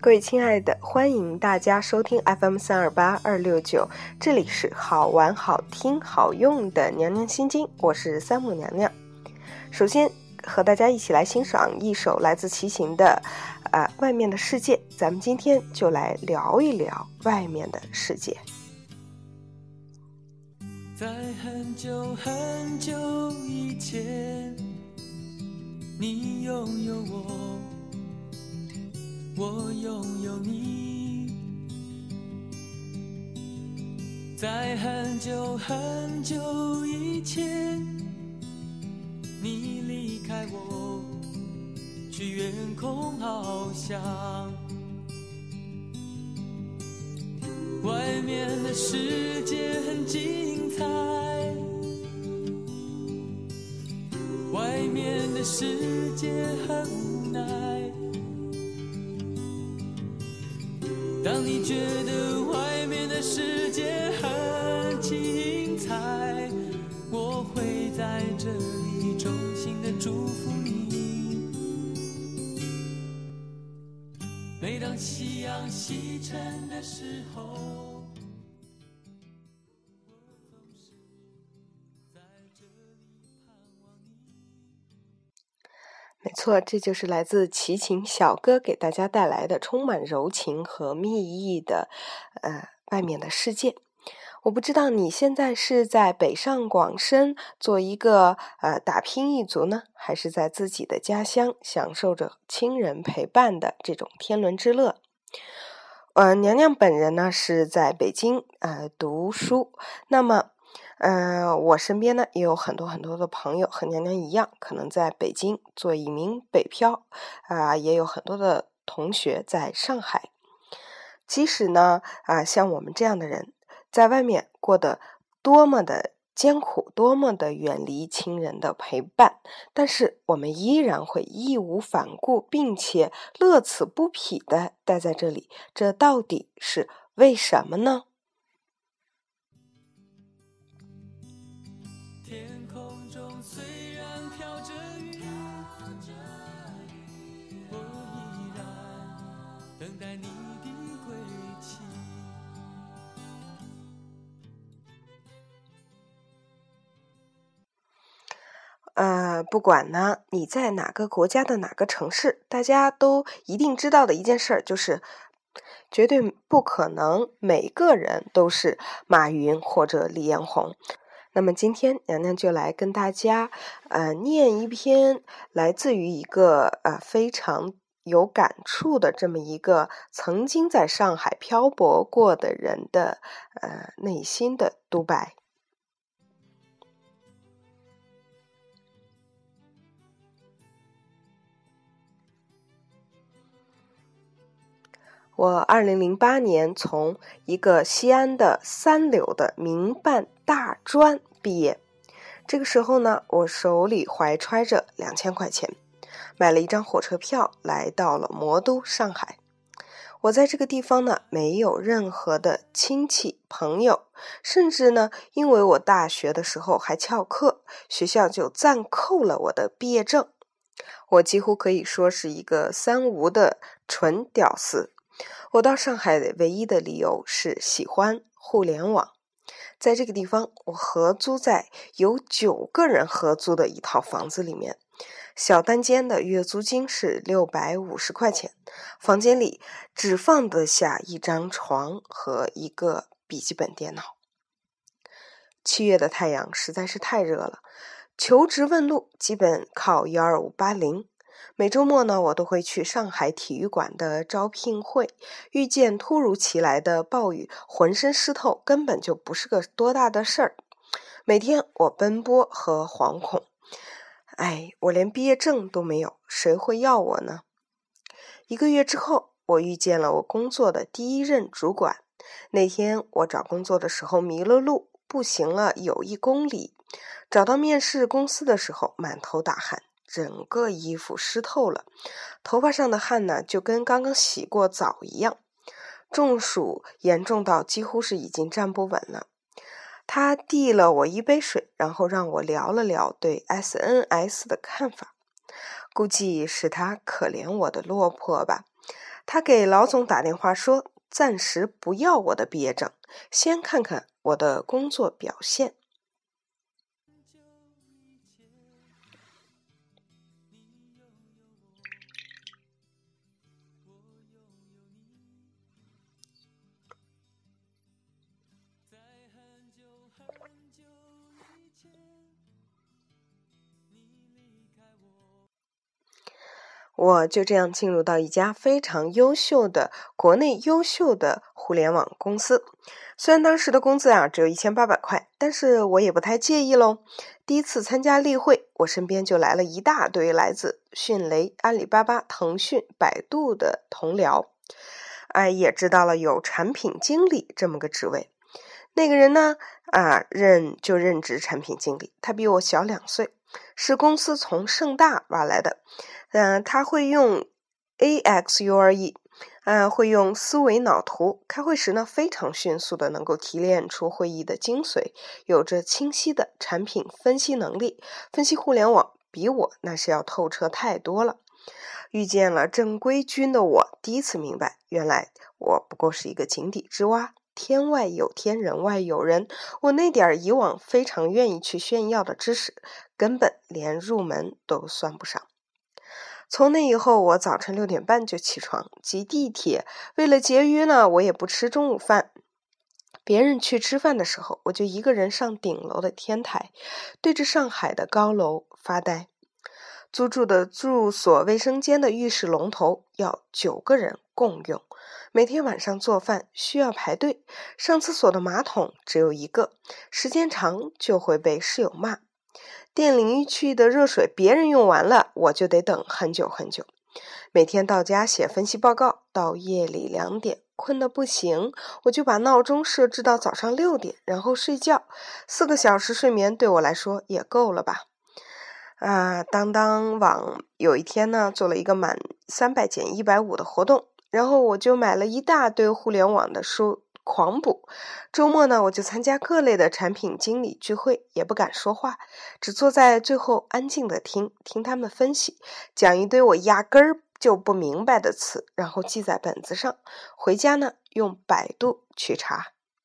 各位亲爱的，欢迎大家收听 FM328269，这里是好玩好听好用的娘娘心经，我是三木娘娘。首先和大家一起来欣赏一首来自齐秦的外面的世界，咱们今天就来聊一聊外面的世界。 在很久很久以前，你拥有我，我拥有你。在很久很久以前，你离开我，去远空翱翔。外面的世界很精彩，外面的世界很无奈。当你觉得外面的世界很精彩，我会在这里衷心的祝福你。每当夕阳西沉的时候， 没错，这就是来自齐秦小哥给大家带来的充满柔情和蜜意的外面的世界。我不知道你现在是在北上广深做一个打拼一族呢，还是在自己的家乡享受着亲人陪伴的这种天伦之乐。娘娘本人呢是在北京读书，那么我身边呢也有很多的朋友和娘娘一样，可能在北京做一名北漂，也有很多的同学在上海。即使呢像我们这样的人在外面过得多么的艰苦，多么的远离亲人的陪伴，但是我们依然会义无反顾并且乐此不疲地待在这里，这到底是为什么呢？ 天空中虽然飘着雨，我依然等待你的归期。 不管呢你在哪个国家的哪个城市，大家都一定知道的一件事就是绝对不可能每个人都是马云或者李彦宏。那么今天娘娘就来跟大家念一篇来自于一个非常有感触的这么一个曾经在上海漂泊过的人的内心的独白。我2008年从一个西安的三流的民办大专毕业，这个时候呢，我手里怀揣着2000块钱，买了一张火车票来到了魔都上海。我在这个地方呢，没有任何的亲戚朋友，甚至呢，因为我大学的时候还翘课，学校就暂扣了我的毕业证。我几乎可以说是一个三无的纯屌丝。我到上海的唯一的理由是喜欢互联网。在这个地方，我合租在有9个人合租的一套房子里面，小单间的月租金是650块钱，房间里只放得下一张床和一个笔记本电脑。7月的太阳实在是太热了，求职问路基本靠12580。每周末呢，我都会去上海体育馆的招聘会，遇见突如其来的暴雨，浑身湿透，根本就不是个多大的事儿。每天我奔波和惶恐，我连毕业证都没有，谁会要我呢？1个月之后，我遇见了我工作的第一任主管。那天我找工作的时候迷了路，步行了有1公里，找到面试公司的时候满头大汗，整个衣服湿透了，头发上的汗呢就跟刚刚洗过澡一样，中暑严重到几乎是已经站不稳了。他递了我一杯水，然后让我聊了聊对 SNS 的看法。估计是他可怜我的落魄吧， 他给老总打电话说，暂时不要我的毕业证，先看看我的工作表现。我就这样进入到一家非常优秀的国内优秀的互联网公司。虽然当时的工资只有1800块，但是我也不太介意咯。第一次参加例会，我身边就来了一大堆来自迅雷、阿里巴巴、腾讯、百度的同僚。也知道了有产品经理这么个职位。那个人呢，任职产品经理，他比我小2岁，是公司从盛大挖来的。他会用 AXURE， 会用思维脑图，开会时呢非常迅速的能够提炼出会议的精髓，有着清晰的产品分析能力，分析互联网比我那是要透彻太多了。遇见了正规军的我，第一次明白，原来我不过是一个井底之蛙，天外有天，人外有人。我那点以往非常愿意去炫耀的知识，根本连入门都算不上。从那以后，我早晨6点半就起床，挤地铁。为了节约呢，我也不吃中午饭。别人去吃饭的时候，我就一个人上顶楼的天台，对着上海的高楼发呆。租住的住所卫生间的浴室龙头要9个人共用，每天晚上做饭需要排队，上厕所的马桶只有一个，时间长就会被室友骂。电淋浴器的热水别人用完了，我就得等很久很久。每天到家写分析报告，到夜里2点，困得不行，我就把闹钟设置到早上6点，然后睡觉。4个小时睡眠对我来说也够了吧。当当网有一天呢，做了一个满300减150的活动，然后我就买了一大堆互联网的书狂补。周末呢，我就参加各类的产品经理聚会，也不敢说话，只坐在最后安静的听他们分析，讲一堆我压根儿就不明白的词，然后记在本子上，回家呢用百度去查。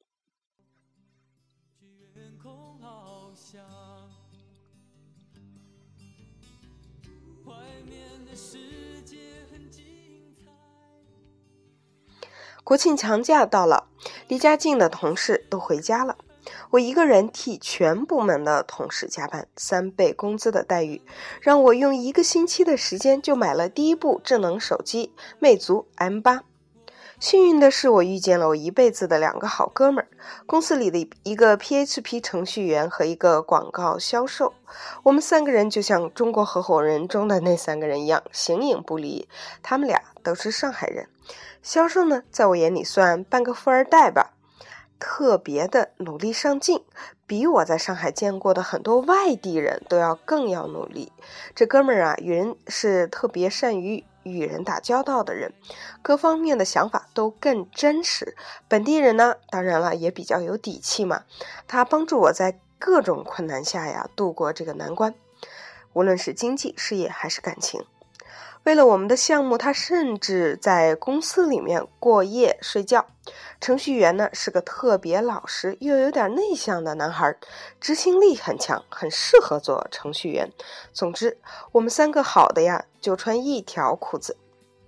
国庆长假到了，离家近的同事都回家了，我一个人替全部门的同事加班，3倍工资的待遇，让我用1个星期的时间就买了第一部智能手机魅族 M8。幸运的是，我遇见了我一辈子的2个好哥们儿，公司里的一个 PHP 程序员和一个广告销售。我们3个人就像中国合伙人中的那3个人一样，形影不离。他们俩都是上海人。销售呢，在我眼里算半个富二代吧，特别的努力上进，比我在上海见过的很多外地人都更要努力。这哥们儿与人是特别善于与人打交道的人，各方面的想法都更真实。本地人呢，当然了也比较有底气嘛，他帮助我在各种困难下度过这个难关，无论是经济、事业还是感情。为了我们的项目，他甚至在公司里面过夜睡觉。程序员呢，是个特别老实又有点内向的男孩，执行力很强，很适合做程序员。总之，我们3个好的就穿1条裤子。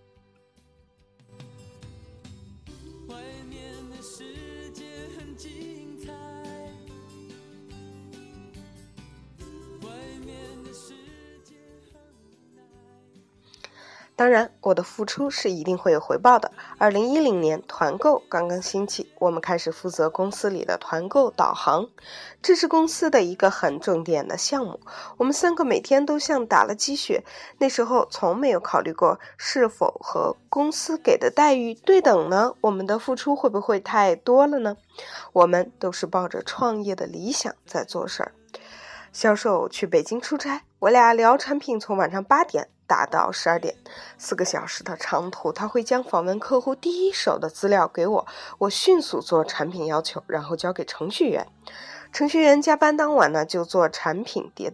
当然，我的付出是一定会有回报的。2010年，团购刚刚兴起，我们开始负责公司里的团购导航，这是公司的一个很重点的项目。我们3个每天都像打了鸡血，那时候从没有考虑过是否和公司给的待遇对等呢？我们的付出会不会太多了呢？我们都是抱着创业的理想在做事儿。销售去北京出差，我俩聊产品，从晚上8点打到12点，4个小时的长途。他会将访问客户第一手的资料给我，我迅速做产品要求，然后交给程序员。程序员加班当晚呢，就做产品迭代。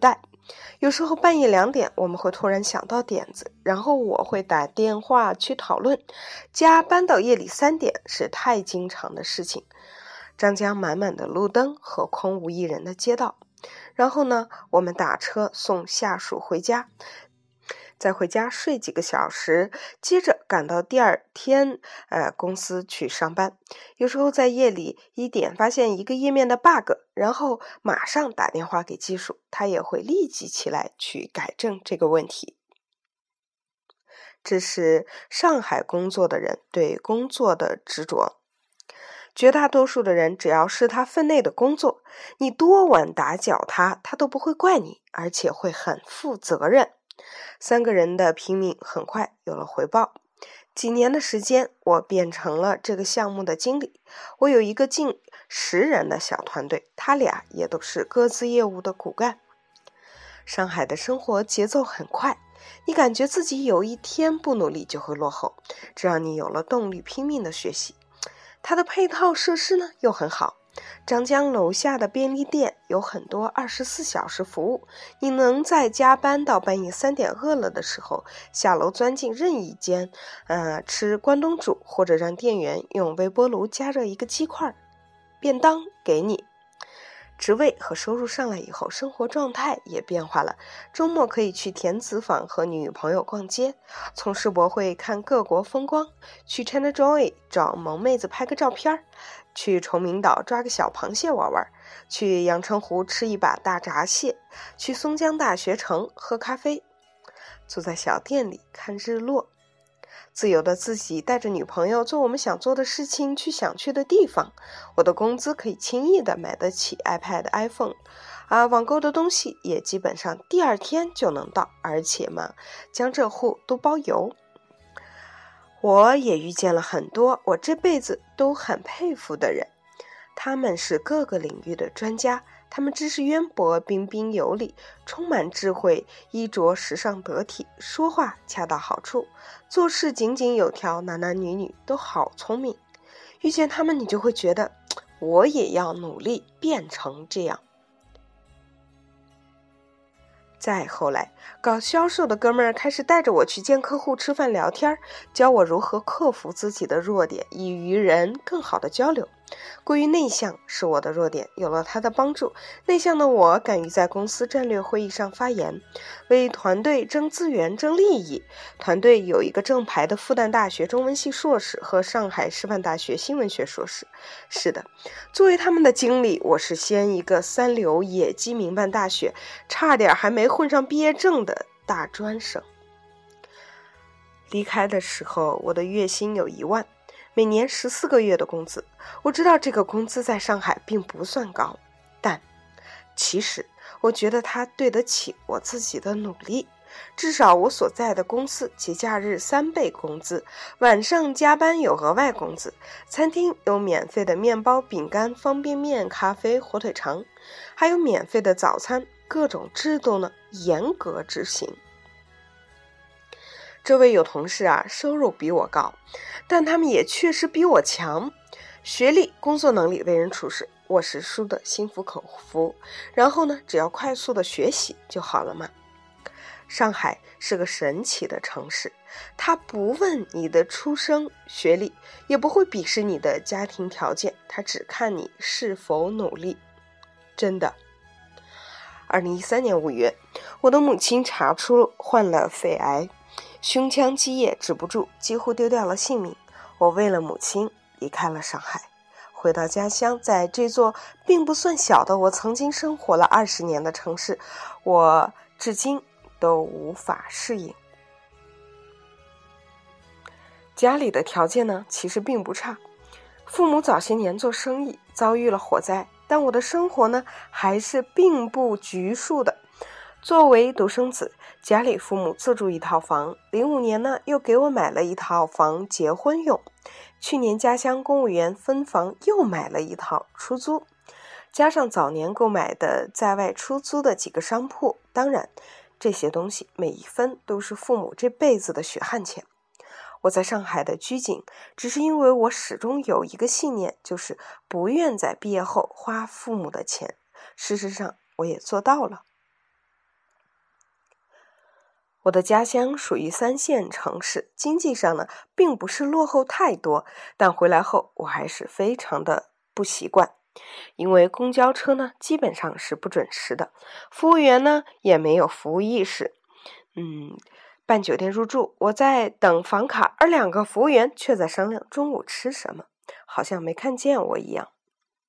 有时候半夜2点，我们会突然想到点子，然后我会打电话去讨论。加班到夜里3点是太经常的事情。张江满满的路灯和空无一人的街道，然后呢，我们打车送下属回家，再回家睡几个小时，接着赶到第二天公司去上班。有时候在夜里1点发现一个页面的 bug， 然后马上打电话给技术，他也会立即起来去改正这个问题。这是上海工作的人对工作的执着。绝大多数的人只要是他分内的工作，你多晚打搅他都不会怪你，而且会很负责任。3个人的拼命很快有了回报。几年的时间，我变成了这个项目的经理。我有一个近10人的小团队，他俩也都是各自业务的骨干。上海的生活节奏很快，你感觉自己有一天不努力就会落后，这让你有了动力拼命的学习。它的配套设施呢又很好，张江楼下的便利店有很多24小时服务，你能在加班到半夜3点饿了的时候，下楼钻进任意间吃关东煮，或者让店员用微波炉加热一个鸡块便当给你。职位和收入上来以后，生活状态也变化了。周末可以去田子坊和女朋友逛街，从世博会看各国风光，去 ChinaJoy 找萌妹子拍个照片，去崇明岛抓个小螃蟹玩玩，去阳澄湖吃一把大闸蟹，去松江大学城喝咖啡，坐在小店里看日落。自由的自己带着女朋友做我们想做的事情，去想去的地方。我的工资可以轻易的买得起 iPad、iPhone， 网购的东西也基本上第2天就能到，而且嘛，江浙沪都包邮。我也遇见了很多我这辈子都很佩服的人，他们是各个领域的专家，他们知识渊博，彬彬有礼，充满智慧，衣着时尚得体，说话恰到好处，做事井井有条，男男女女都好聪明。遇见他们，你就会觉得我也要努力变成这样。再后来，搞销售的哥们儿开始带着我去见客户吃饭聊天，教我如何克服自己的弱点，以与人更好的交流。过于内向是我的弱点，有了他的帮助，内向的我敢于在公司战略会议上发言，为团队争资源、争利益。团队有一个正牌的复旦大学中文系硕士和上海师范大学新闻学硕士。是的，作为他们的经理，我是先一个3流野鸡民办大学，差点还没混上毕业证的大专生。离开的时候，我的月薪有1万，每年14个月的工资。我知道这个工资在上海并不算高，但其实我觉得它对得起我自己的努力。至少我所在的公司节假日3倍工资，晚上加班有额外工资，餐厅有免费的面包、饼干、方便面、咖啡、火腿肠，还有免费的早餐，各种制度呢严格执行。这位有同事收入比我高，但他们也确实比我强，学历、工作能力、为人处事，我是输得心服口服。然后呢，只要快速的学习就好了嘛。上海是个神奇的城市，他不问你的出生、学历，也不会鄙视你的家庭条件，他只看你是否努力。真的。2013年5月，我的母亲查出患了肺癌，胸腔积液止不住，几乎丢掉了性命。我为了母亲离开了上海，回到家乡，在这座并不算小的我曾经生活了20年的城市，我至今都无法适应。家里的条件呢，其实并不差。父母早些年做生意遭遇了火灾，但我的生活呢，还是并不拘束的。作为独生子，家里父母自住一套房，05年呢，又给我买了一套房结婚用。去年家乡公务员分房又买了一套出租，加上早年购买的在外出租的几个商铺，当然这些东西每一分都是父母这辈子的血汗钱。我在上海的拘谨，只是因为我始终有一个信念，就是不愿在毕业后花父母的钱。事实上，我也做到了。 我的家乡属于3线城市，经济上呢并不是落后太多，但回来后我还是非常的不习惯。因为公交车呢基本上是不准时的，服务员呢也没有服务意识。办酒店入住，我在等房卡，而2个服务员却在商量中午吃什么，好像没看见我一样。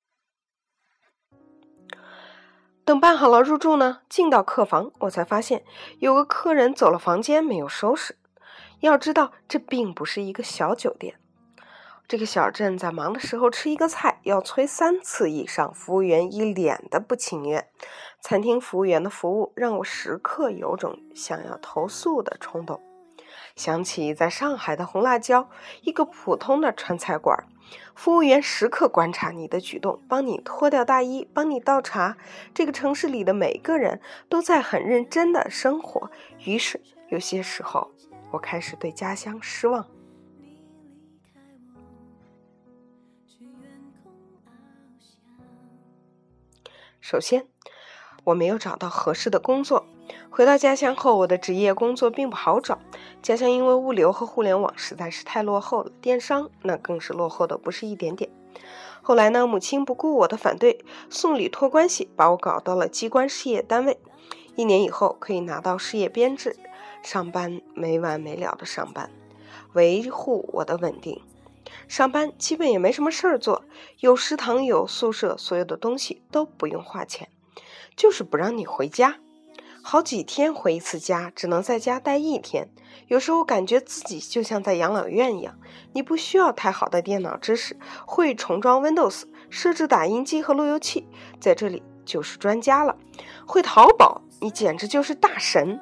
等办好了入住呢，进到客房，我才发现有个客人走了房间没有收拾。要知道，这并不是一个小酒店。这个小镇在忙的时候吃一个菜要催3次以上，服务员一脸的不情愿。餐厅服务员的服务让我时刻有种想要投诉的冲动。想起在上海的红辣椒，一个普通的川菜馆，服务员时刻观察你的举动，帮你脱掉大衣，帮你倒茶。这个城市里的每个人都在很认真的生活，于是有些时候我开始对家乡失望。首先，我没有找到合适的工作。回到家乡后，我的职业工作并不好找。家乡因为物流和互联网实在是太落后了，电商那更是落后的不是一点点。后来呢，母亲不顾我的反对，送礼托关系，把我搞到了机关事业单位。1年以后可以拿到事业编制，上班没完没了的上班，维护我的稳定。上班基本也没什么事儿做，有食堂有宿舍，所有的东西都不用花钱，就是不让你回家。好几天回一次家，只能在家待1天。有时候感觉自己就像在养老院一样，你不需要太好的电脑知识，会重装 Windows， 设置打印机和路由器，在这里就是专家了。会淘宝，你简直就是大神。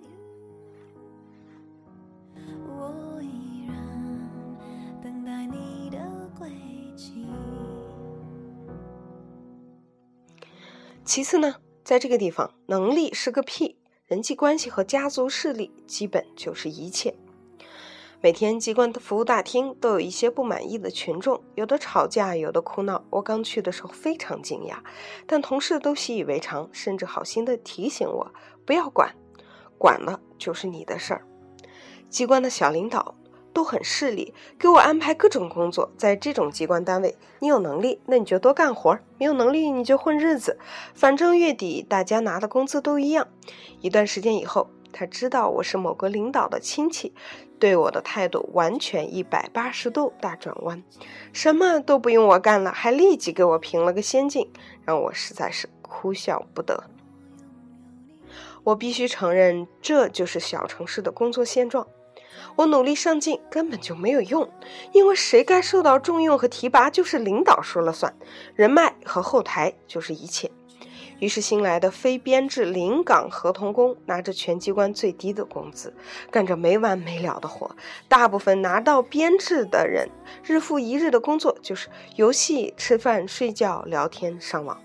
其次呢，在这个地方，能力是个屁，人际关系和家族势力基本就是一切。每天机关的服务大厅都有一些不满意的群众，有的吵架，有的哭闹。我刚去的时候非常惊讶，但同事都习以为常，甚至好心的提醒我不要管，管了就是你的事儿。机关的小领导都很势利，给我安排各种工作。在这种机关单位，你有能力那你就多干活，没有能力你就混日子，反正月底大家拿的工资都一样。一段时间以后，他知道我是某个领导的亲戚，对我的态度完全180度大转弯，什么都不用我干了，还立即给我评了个先进，让我实在是哭笑不得。我必须承认，这就是小城市的工作现状。我努力上进根本就没有用，因为谁该受到重用和提拔就是领导说了算，人脉和后台就是一切。于是新来的非编制临岗合同工拿着全机关最低的工资，干着没完没了的活。大部分拿到编制的人，日复一日的工作就是游戏、吃饭、睡觉、聊天、上网。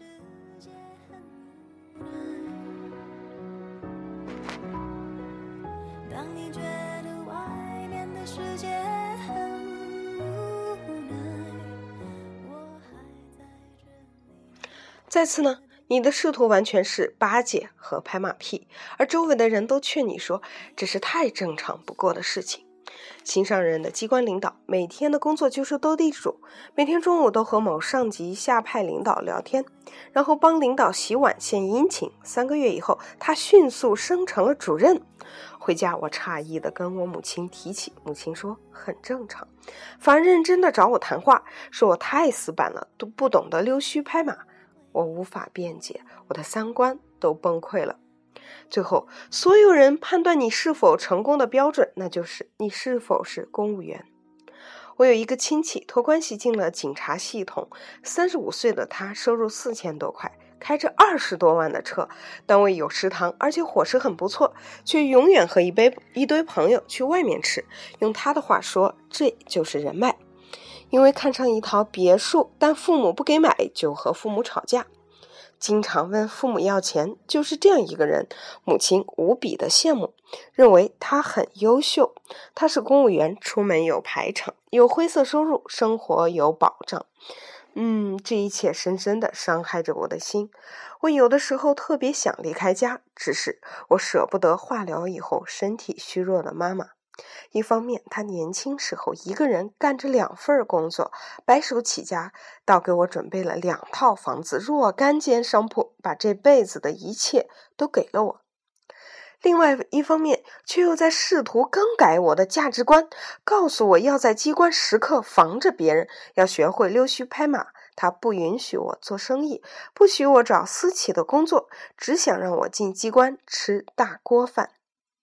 再次呢，你的仕途完全是巴结和拍马屁，而周围的人都劝你说这是太正常不过的事情。新上任的机关领导每天的工作就是斗地主，每天中午都和某上级下派领导聊天，然后帮领导洗碗献殷勤。3个月以后，他迅速升成了主任。回家我诧异地跟我母亲提起，母亲说很正常，反而认真地找我谈话，说我太死板了，都不懂得溜须拍马。我无法辩解，我的3观都崩溃了。最后，所有人判断你是否成功的标准，那就是你是否是公务员。我有一个亲戚托关系进了警察系统，35岁的他收入4000多块，开着20多万的车，单位有食堂，而且伙食很不错，却永远和一堆朋友去外面吃。用他的话说，这就是人脉。因为看上一套别墅，但父母不给买，就和父母吵架，经常问父母要钱。就是这样一个人，母亲无比的羡慕，认为他很优秀。他是公务员，出门有排场，有灰色收入，生活有保障。 这一切深深地伤害着我的心。我有的时候特别想离开家，只是我舍不得化疗以后身体虚弱的妈妈。一方面，她年轻时候一个人干着2份工作，白手起家，倒给我准备了2套房子，若干间商铺，把这辈子的一切都给了我。另外一方面，却又在试图更改我的价值观，告诉我要在机关时刻防着别人，要学会溜须拍马。他不允许我做生意，不许我找私企的工作，只想让我进机关吃大锅饭。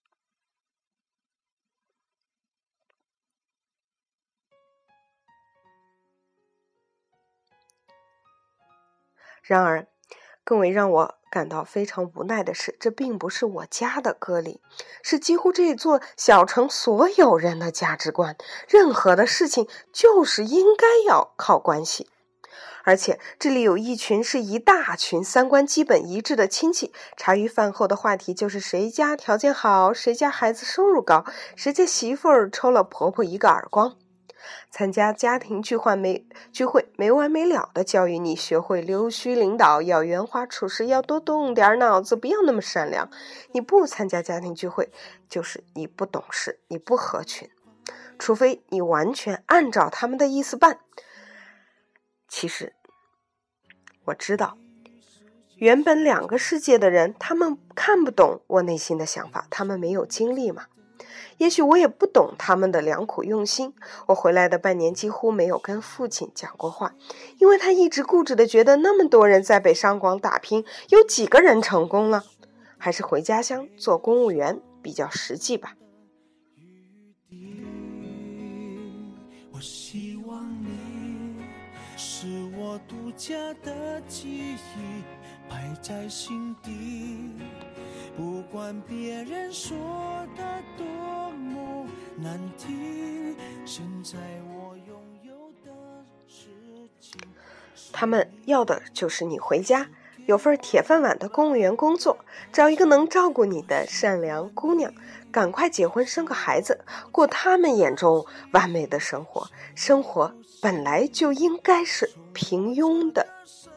然而，更为让我感到非常无奈的是，这并不是我家的割礼，是几乎这座小城所有人的价值观。任何的事情就是应该要靠关系。而且这里有一群是一大群3观基本一致的亲戚，茶余饭后的话题就是谁家条件好，谁家孩子收入高，谁家媳妇儿抽了婆婆一个耳光。参加家庭聚会没完没了的教育你学会溜须领导，要圆滑处事，要多动点脑子，不要那么善良。你不参加家庭聚会，就是你不懂事，你不合群，除非你完全按照他们的意思办。其实我知道，原本2个世界的人，他们看不懂我内心的想法，他们没有经历嘛。也许我也不懂他们的良苦用心。我回来的半年几乎没有跟父亲讲过话，因为他一直固执地觉得那么多人在北上广打拼，有几个人成功了？还是回家乡做公务员比较实际吧。 我希望你是我独家的记忆，摆在心底，不管别人说的多么难听，现在我拥有的事情。 他们要的就是你回家，有份铁饭碗的公务员工作，找一个能照顾你的善良姑娘，赶快结婚生个孩子，过他们眼中完美的生活。生活本来就应该是平庸的。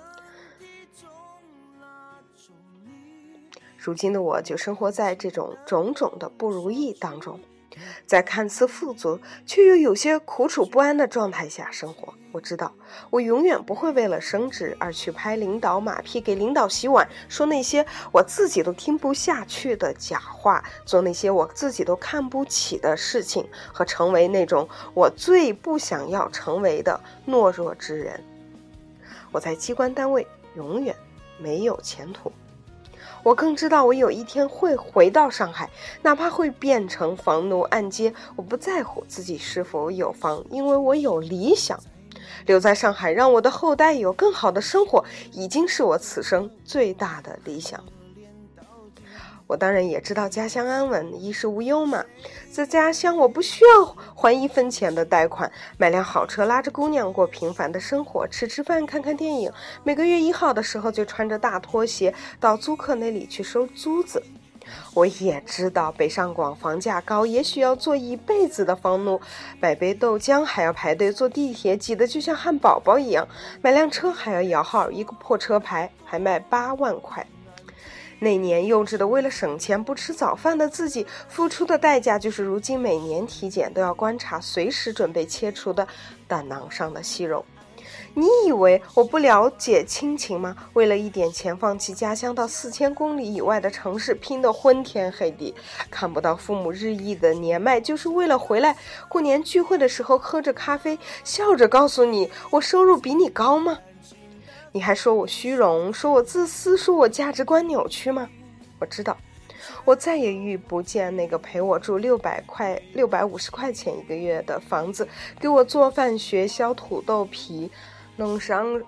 如今的我就生活在这种种种的不如意当中，在看似富足却又有些苦楚不安的状态下生活。我知道我永远不会为了升职而去拍领导马屁，给领导洗碗，说那些我自己都听不下去的假话，做那些我自己都看不起的事情，和成为那种我最不想要成为的懦弱之人。我在机关单位永远没有前途。我更知道我有一天会回到上海，哪怕会变成房奴按揭，我不在乎自己是否有房，因为我有理想。留在上海，让我的后代有更好的生活，已经是我此生最大的理想。我当然也知道家乡安稳，衣食无忧嘛。在家乡我不需要还1分钱的贷款，买辆好车，拉着姑娘过平凡的生活，吃饭，看看电影。每个月1号的时候就穿着大拖鞋到租客那里去收租子。我也知道北上广房价高，也许要做一辈子的房奴，买杯豆浆还要排队，坐地铁挤得就像汉堡包一样，买辆车还要摇号，一个破车牌还卖8万块。那年幼稚的为了省钱不吃早饭的自己，付出的代价就是如今每年体检都要观察随时准备切除的胆囊上的息肉。你以为我不了解亲情吗？为了一点钱放弃家乡，到4000公里以外的城市拼得昏天黑地，看不到父母日益的年迈，就是为了回来过年聚会的时候喝着咖啡，笑着告诉你我收入比你高吗？你还说我虚荣，说我自私，说我价值观扭曲吗？我知道我再也遇不见那个陪我住650块钱1个月的房子，给我做饭学削土豆皮，弄伤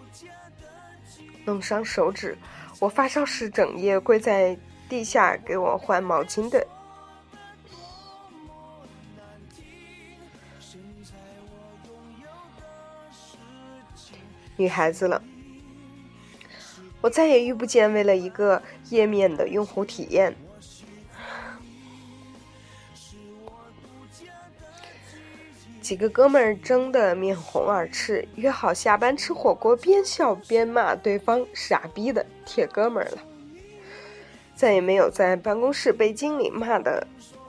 手指，我发烧时整夜跪在地下给我换毛巾的女孩子了。我再也遇不见为了一个页面的用户体验， 几个哥们儿争得面红耳赤，约好下班吃火锅，边笑边骂对方傻逼的铁哥们儿了。再也没有在办公室被经理骂的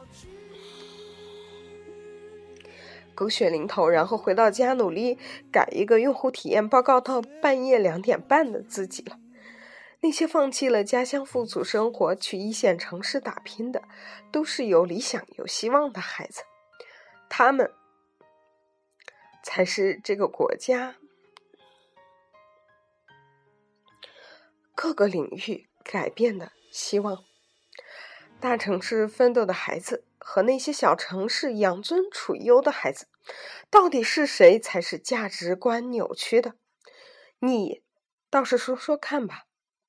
狗血淋头，然后回到家努力改一个用户体验报告到半夜2点半的自己了。那些放弃了家乡富足生活去一线城市打拼的，都是有理想有希望的孩子，他们才是这个国家各个领域改变的希望。大城市奋斗的孩子和那些小城市养尊处优的孩子，到底是谁才是价值观扭曲的？你倒是说说看吧。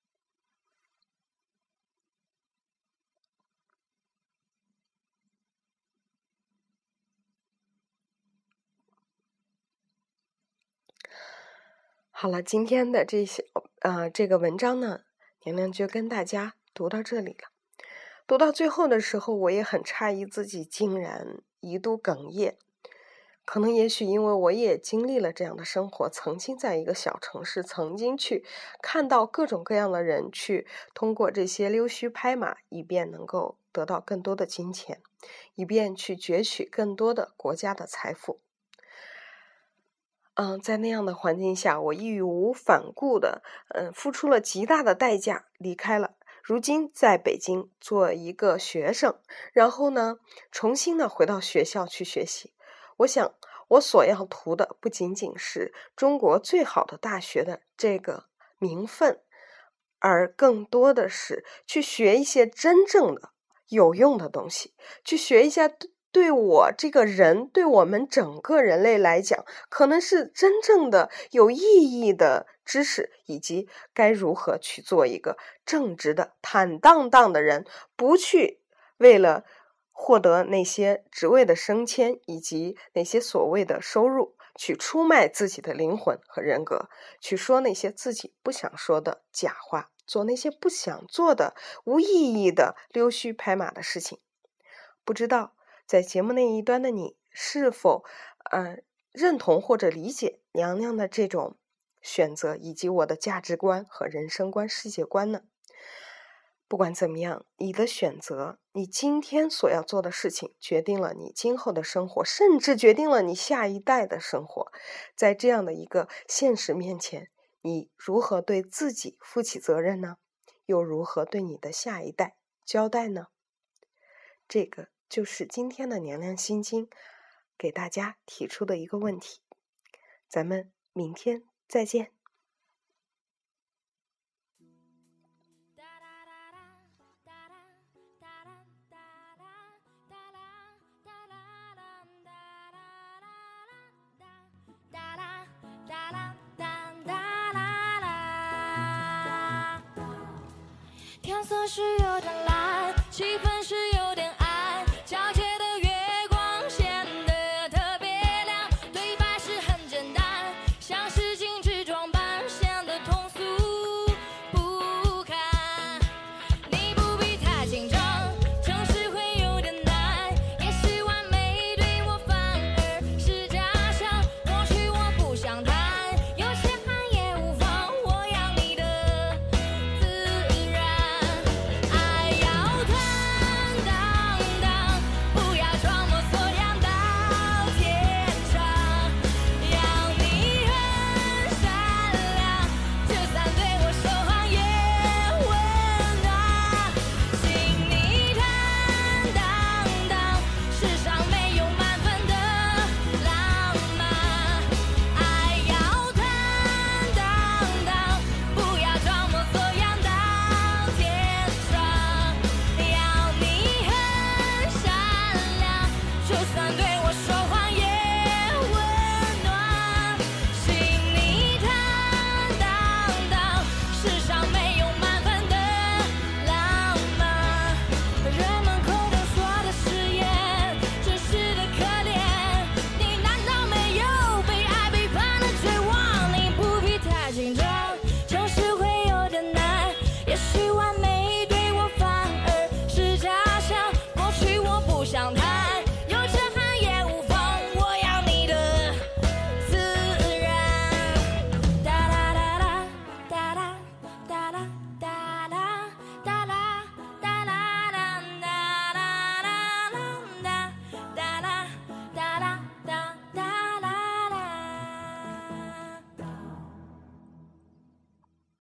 好了，今天的这个文章呢，娘娘就跟大家读到这里了。读到最后的时候，我也很诧异自己竟然一度哽咽。可能也许因为我也经历了这样的生活，曾经在一个小城市，曾经去看到各种各样的人去通过这些溜须拍马，以便能够得到更多的金钱，以便去攫取更多的国家的财富。在那样的环境下，我义无反顾的付出了极大的代价离开了。如今在北京做一个学生，然后呢重新的回到学校去学习。我想我所要图的不仅仅是中国最好的大学的这个名分，而更多的是去学一些真正的有用的东西，去学一下对我这个人，对我们整个人类来讲，可能是真正的有意义的知识，以及该如何去做一个正直的坦荡荡的人，不去为了获得那些职位的升迁以及那些所谓的收入，去出卖自己的灵魂和人格，去说那些自己不想说的假话，做那些不想做的无意义的溜须拍马的事情。不知道在节目那一端的你是否认同或者理解娘娘的这种选择，以及我的价值观和人生观、世界观呢？不管怎么样，你的选择，你今天所要做的事情，决定了你今后的生活，甚至决定了你下一代的生活。在这样的一个现实面前，你如何对自己负起责任呢？又如何对你的下一代交代呢？这个就是今天的娘娘心经给大家提出的一个问题。咱们明天再见。 天色是有点蓝，气氛是有点暗。